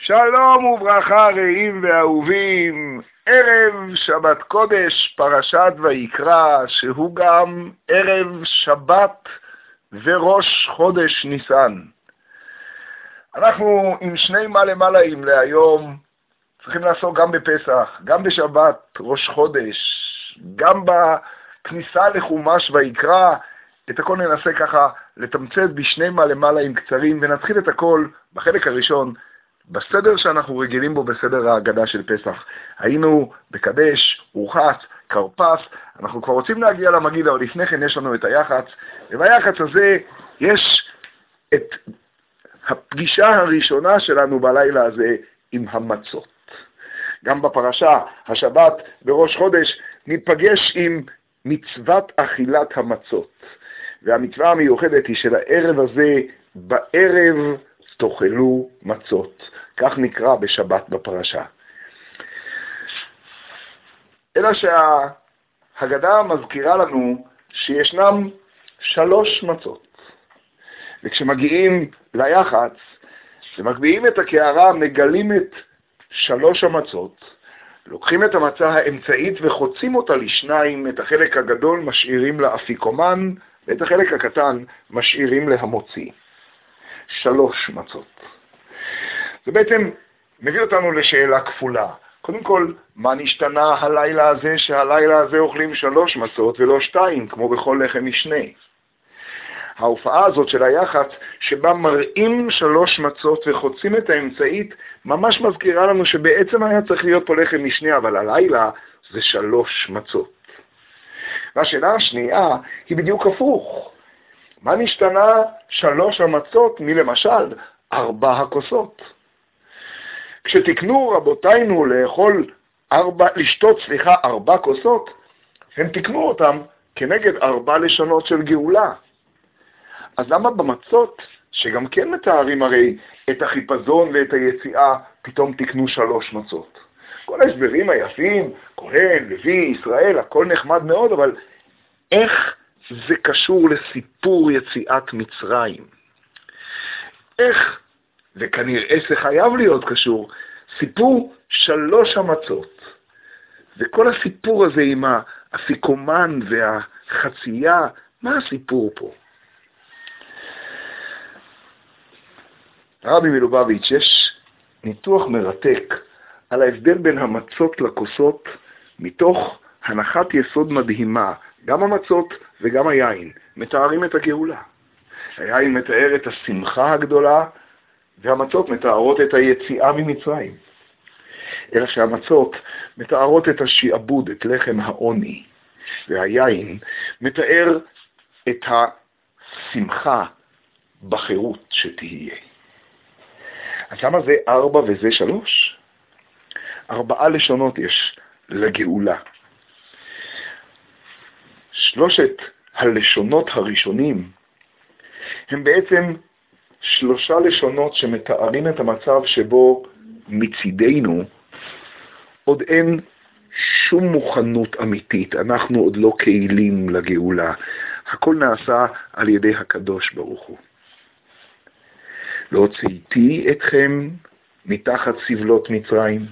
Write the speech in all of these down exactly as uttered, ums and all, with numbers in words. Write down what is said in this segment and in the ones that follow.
שלום וברכה רעים ואהובים, ערב שבת קודש פרשת ויקרא, שהוא גם ערב שבת וראש חודש ניסן. אנחנו עם שני מעלה מעלאים להיום, צריכים לעסוק גם בפסח, גם בשבת ראש חודש, גם בכניסה לחומש ויקרא. את הכל ננסה ככה לתמצת בשני מעלה מעלאים קצרים, ונתחיל את הכל בחלק הראשון, בסדר שאנחנו רגילים בו, בסדר ההגדה של פסח. היינו בקדש, אורחת, קרפס, אנחנו כבר רוצים להגיע למגיד, אבל לפני כן יש לנו את היחץ, וביחץ הזה יש את הפגישה הראשונה שלנו בלילה הזה עם המצות. גם בפרשה, השבת בראש חודש, ניפגש עם מצוות אכילת המצות. והמצווה המיוחדת היא של הערב הזה, בערב תאכלו מצות. כך נקרא בשבת בפרשה. אלא שההגדה מזכירה לנו שישנם שלוש מצות. וכשמגיעים ליחץ, ומגביעים את הקערה, מגלים את שלוש המצות, לוקחים את המצה האמצעית וחוצים אותה לשניים, את החלק הגדול משאירים לאפיקומן, ואת החלק הקטן משאירים להמוציא. שלוש מצות. זה בעצם מביא אותנו לשאלה כפולה. קודם כל, מה נשתנה הלילה הזה, שהלילה הזה אוכלים שלוש מצות ולא שתיים, כמו בכל לחם משנה? ההופעה הזאת של היחץ, שבה מראים שלוש מצות וחוצים את האמצעית, ממש מזכירה לנו שבעצם היה צריך להיות פה לחם משנה, אבל הלילה זה שלוש מצות. והשאלה השנייה היא בדיוק הפוך. מה נשתנה שלוש המצות מלמשל ארבע הכוסות? כשתקנו רבותינו לאכול ארבע, לשתות סליחה ארבע כוסות, הם תקנו אותם כנגד ארבע לשונות של גאולה. אז למה במצות, שגם כן מתארים הרי את החיפזון ואת היציאה, פתאום תקנו שלוש מצות? כל ההסברים היפים, כהן, לוי, ישראל, הכל נחמד מאוד, אבל איך זה קשור לסיפור יציאת מצרים? איך, וכנראה זה חייב להיות קשור, סיפור שלוש המצות. וכל הסיפור הזה עם האפיקומן והחצייה, מה הסיפור פה? הרבי מלובביץ' יש ניתוח מרתק על ההבדל בין המצות לכוסות, מתוך הנחת יסוד מדהימה. גם המצות וגם היין מתארים את הגאולה. היין מתאר את השמחה הגדולה, והמצות מתארות את היציאה ממצרים. אלא שהמצות מתארות את השעבוד, את לחם העוני, והיין מתאר את השמחה בחירות שתהיה. אז למה זה ארבע וזה שלוש? ארבעה לשונות יש לגאולה. שלושת הלשונות הראשונים הם בעצם שלושה לשונות שמתארים את המצב שבו מצידנו עוד אין שום מוכנות אמיתית. אנחנו עוד לא קהילים לגאולה. הכל נעשה על ידי הקדוש ברוך הוא. לא הוצאתי אתכם מתחת סבלות מצרים,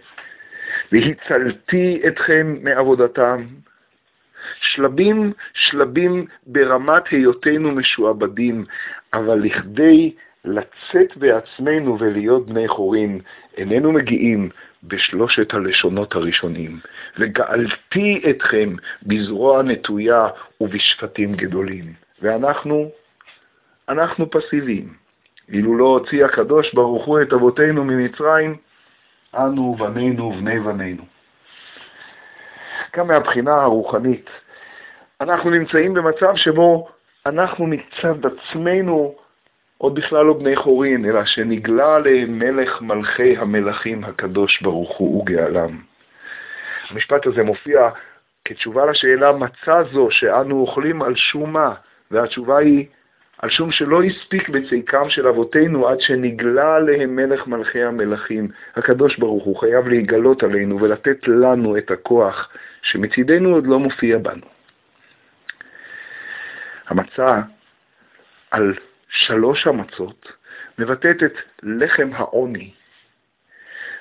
והצלתי אתכם מעבודתם. שלבים שלבים ברמת היותנו משועבדים, אבל לכדי לצאת בעצמנו ולהיות בני חורין, איננו מגיעים בשלושת הלשונות הראשונים. וגאלתי אתכם בזרוע נטויה ובשפטים גדולים. ואנחנו, אנחנו פסיביים. אילו לא הוציא הקדוש ברוך הוא את אבותינו ממצרים, אנו ובנינו ובני בנינו. גם מהבחינה הרוחנית, אנחנו נמצאים במצב שבו אנחנו מצד עצמנו עוד בכלל לא בני חורין, אלא שנגלה עליהם מלך מלכי המלכים הקדוש ברוך הוא וגאלם. המשפט הזה מופיע כתשובה לשאלה, מצה זו שאנו אוכלים על שום מה? והתשובה היא, על שום שלא הספיק בציקם של אבותינו עד שנגלה עליהם מלך מלכי המלכים. הקדוש ברוך הוא חייב להיגלות עלינו ולתת לנו את הכוח שמצידנו עוד לא מופיע בנו. המצה על שלוש המצות מבטאת את לחם העוני,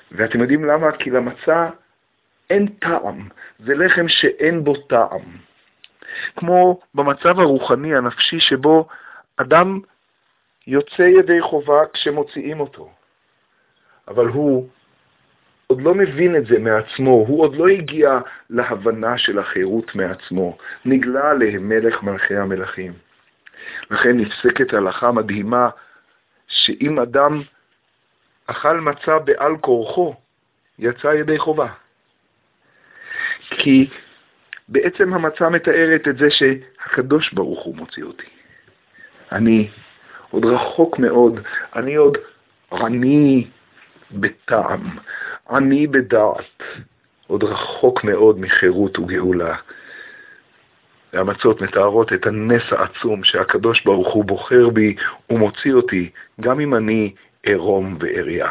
ואתם יודעים למה? כי למצה אין טעם. זה לחם שאין בו טעם. כמו במצב הרוחני הנפשי שבו אדם יוצא ידי חובה כשמוציאים אותו. אבל הוא עוד לא מבין את זה מעצמו, הוא עוד לא הגיע להבנה של החירות מעצמו. נגלה עליהם מלך מלכי המלכים. לכן נפסקת הלכה מדהימה שאם אדם אכל מצה בעל כורחו, יצא ידי חובה. כי בעצם המצה מתארת את זה שהקדוש ברוך הוא מוציא אותי. אני עוד רחוק מאוד, אני עוד עני בטעם, עני בדעת, עוד רחוק מאוד מחירות וגאולה. והמצות מתארות את הנס העצום שהקדוש ברוך הוא בוחר בי ומוציא אותי, גם אם אני עירום ועריה.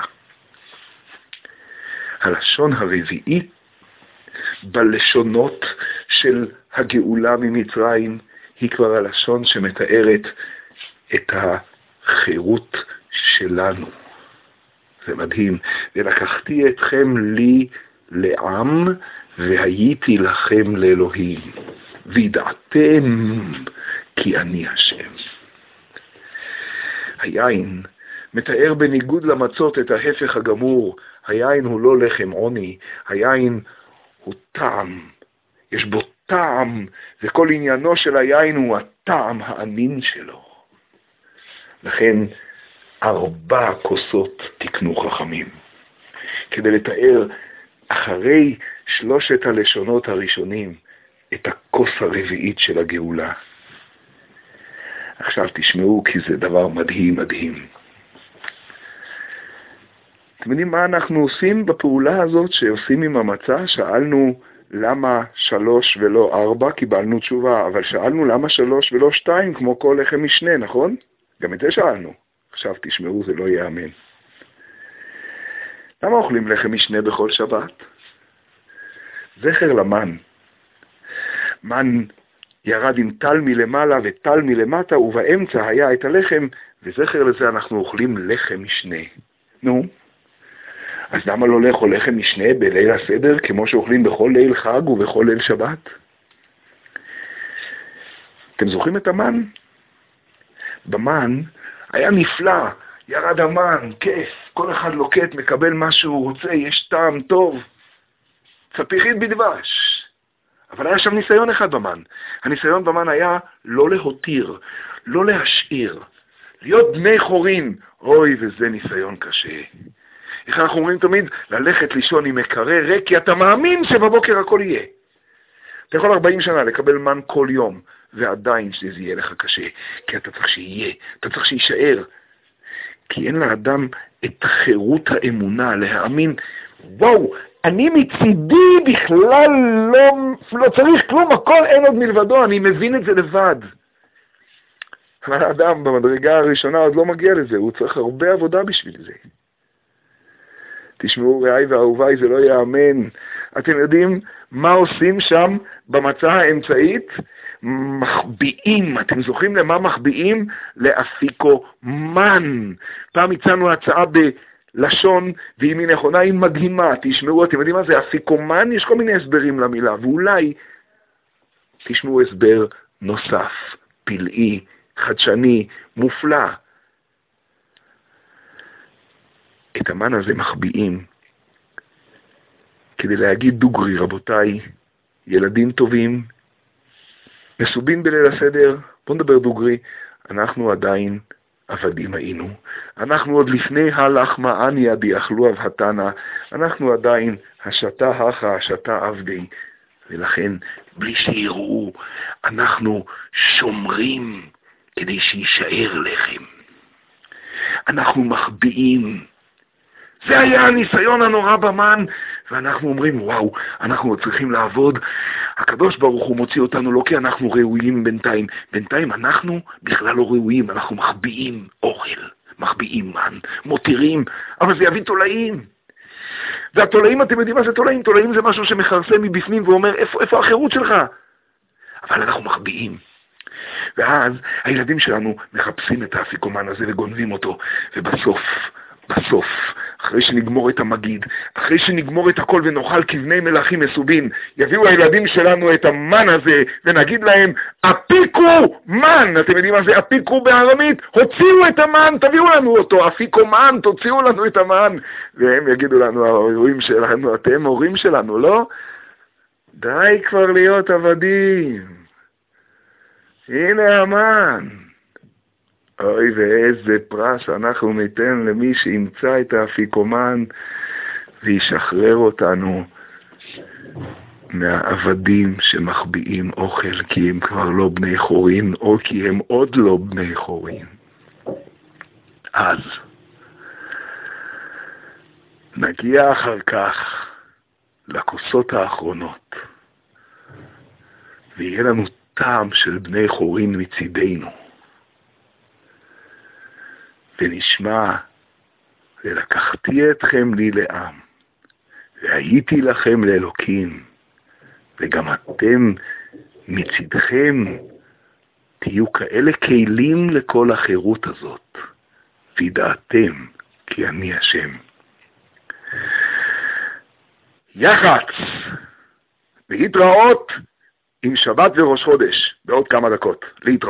הלשון הרביעית בלשונות של הגאולה ממצרים היא כבר הלשון שמתארת את החירות שלנו. זה מדהים. ולקחתי אתכם לי לעם והייתי לכם לאלוהים. וידעתם כי אני השם. היין מתאר בניגוד למצות את ההפך הגמור. היין הוא לא לחם עוני, היין הוא טעם. יש בו טעם, וכל עניינו של היין הוא הטעם האמין שלו. לכן ארבע כוסות תקנו חכמים. כדי לתאר אחרי שלושת הלשונות הראשונים את הכוס הרביעית של הגאולה. עכשיו תשמעו, כי זה דבר מדהים מדהים. אתם יודעים מה אנחנו עושים בפעולה הזאת שעושים עם המצה? שאלנו למה שלוש ולא ארבע, קיבלנו תשובה, אבל שאלנו למה שלוש ולא שתיים, כמו כל לחם משנה, נכון? גם את זה שאלנו. עכשיו תשמעו, זה לא יאמן. למה אוכלים לחם משנה בכל שבת? זכר למן. מן ירד עם טל מלמעלה וטל מלמטה, ובאמצע היה את הלחם, וזכר לזה אנחנו אוכלים לחם משנה. נו, אז למה לא לאכול לחם משנה בליל הסדר, כמו שאוכלים בכל ליל חג ובכל ליל שבת? אתם זוכרים את המן? במן היה נפלא, ירד המן, כיף, כל אחד לוקט, מקבל מה שהוא רוצה, יש טעם טוב, צפיחית בדבש. אבל היה שם ניסיון אחד במן. הניסיון במן היה לא להותיר, לא להשאיר, להיות בני חורין. אוי, וזה ניסיון קשה. איך אנחנו אומרים תמיד? ללכת לישון עם מקרר ריק, כי אתה מאמין שבבוקר הכל יהיה. אתה יכול ארבעים שנה לקבל מן כל יום, ועדיין שזה יהיה לך קשה, כי אתה צריך שיהיה, אתה צריך שישאר. כי אין לאדם את חירות האמונה להאמין, וואו, אני מצידי בכלל לא, לא צריך כלום, הכל אין עוד מלבדו, אני מבין את זה לבד. אבל האדם במדרגה הראשונה עוד לא מגיע לזה, הוא צריך הרבה עבודה בשביל זה. תשמעו רעי ואהוביי, זה לא יאמן. אתם יודעים מה עושים שם במצה האמצעית? מחביאים. אתם זוכרים למה מחביאים? לאפיקו מן. פעם הצענו הצעה בלשון, והיא מנכונה, היא מדהימה. תשמעו, אתם יודעים מה זה אפיקו מן? יש כל מיני הסברים למילה, ואולי תשמעו הסבר נוסף, פלאי, חדשני, מופלא. את המן הזה מחביאים כדי להגיד דוגרי, רבותיי, ילדים טובים, מסובים בליל הסדר, בוא נדבר דוגרי, אנחנו עדיין עבדים היינו. אנחנו עוד לפני הלחמה עניה דיאכלו אבהתנה, אנחנו עדיין השתה הכה, השתה עבדי, ולכן בלי שיראו, אנחנו שומרים כדי שישאר לחם. אנחנו מחביאים. זה היה הניסיון הנורא במן, ואנחנו אומרים, וואו, אנחנו צריכים לעבוד. הקדוש ברוך הוא מוציא אותנו לא כי אנחנו ראויים בינתיים. בינתיים אנחנו בכלל לא ראויים, אנחנו מחביאים אוכל, מחביאים מן, מותירים, אבל זה יביא תולעים. והתולעים, אתם יודעים מה זה תולעים? תולעים זה משהו שמחרסם מבפנים ואומר, איפה, איפה החירות שלך? אבל אנחנו מחביאים. ואז הילדים שלנו מחפשים את האפיקומן הזה וגונבים אותו, ובסוף, בסוף, אחרי שנגמור את המגיד, אחרי שנגמור את הכל ונאכל כבני מלאכים מסובין, יביאו הילדים שלנו את המן הזה, ונגיד להם, אפיקו מן, אתם יודעים מה זה אפיקו בארמית? הוציאו את המן, תביאו לנו אותו, אפיקו מן, תוציאו לנו את המן. והם יגידו לנו, ההורים שלנו, אתם הורים שלנו, לא? די כבר להיות עבדים. הנה המן. אוי, ואיזה פרס אנחנו ניתן למי שימצא את האפיקומן וישחרר אותנו מהעבדים שמחביאים אוכל כי הם כבר לא בני חורין או כי הם עוד לא בני חורין. אז נגיע אחר כך לכוסות האחרונות ויהיה לנו טעם של בני חורין מצידנו. ונשמע, ולקחתי אתכם לי לעם, והייתי לכם לאלוקים, וגם אתם מצידכם תהיו כאלה כלים לכל החירות הזאת, וידעתם כי אני השם. יחץ, להתראות עם שבת וראש חודש, בעוד כמה דקות. להתראות.